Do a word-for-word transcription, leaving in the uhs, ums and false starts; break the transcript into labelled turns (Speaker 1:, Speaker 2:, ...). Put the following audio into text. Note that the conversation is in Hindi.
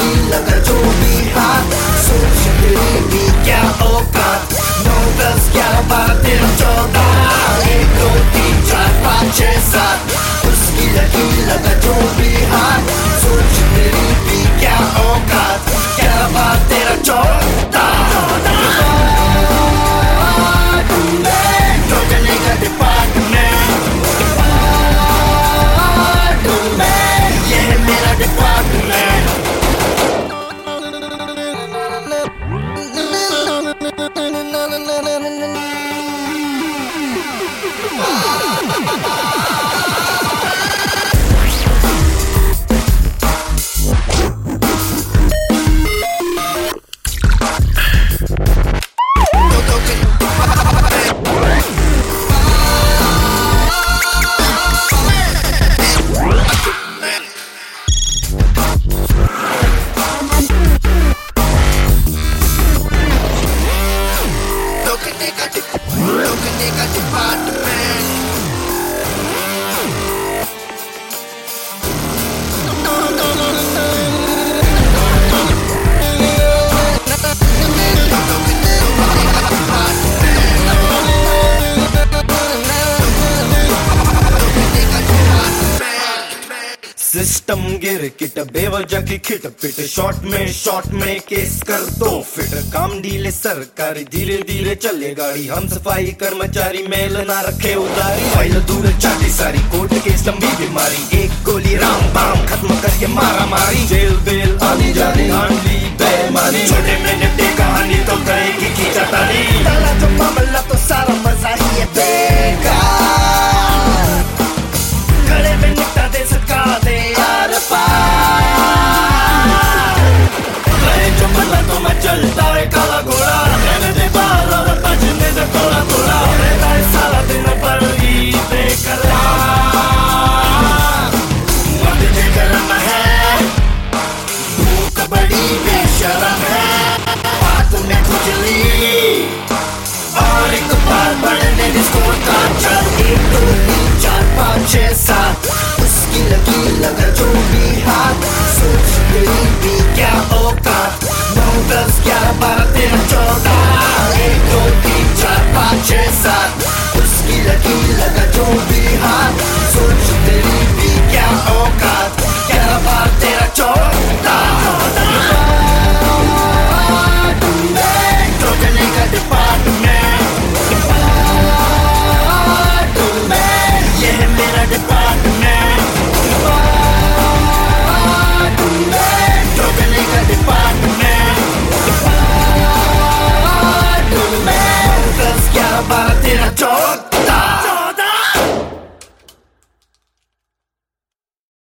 Speaker 1: लगी लगा जो भी हाथ, सोच तेरी भी क्या औकात। नौ दस ग्यारह बारह तेरह चौदह, एक दो तीन चार पाँच छः सात, उसकी लगी लगा जो भी हाथ, सोच तेरी भी क्या औकात। ग्यारह बारह तेरह चौदह,
Speaker 2: सिस्टम गिर किट बेवजह की खिट पिट, शॉर्ट में शॉर्ट में केस कर दो फिट। काम डीले सरकारी धीरे धीरे चले गाड़ी, हम सफाई कर्मचारी मेल ना रखे उधारी। फाइल दूर चाटी सारी कोर्ट केस लंबी बीमारी, एक गोली राम बाम खत्म करके मारा मारी। जेल बेल आनी जानी आंधी बेमानी, छोटे में निपटे कहानी तो करेगी खींचातानी।
Speaker 1: डाला जो मामला तो सारा मजा ही है बेकार, खड़े में निपटा दे सका दे यार पार।
Speaker 2: गए जो मजा तो मैं चलता है काला घोड़ा, रहने दे बाहर और बजने दे थोड़ा थोड़ा। रहता है सारा दिन पर ही बेकरार, मत करना है
Speaker 1: भूख बड़ी बेशरम है, बातों में खुजली और एक बार बढ़ने स्कोर का चल। एक दो तीन चार पाँच छः सात, उसकी लगी लगा जो भी हाथ, सोच तेरी भी क्या औकात। नौ दस ग्यारह बारह तेरह चौदह, एक दो तीन चार पाँच छः सात, उसकी लगी लगा जो भी हाथ, सोच तेरी भी क्या औकात। ग्यारह बारह तेरह चौदह, टोकने का डिपार्टमेंट, ये है मेरा डिपार्टमेंट, टोकने का डिपार्टमेंट। दस ग्यारह बारह तेरह चौदह।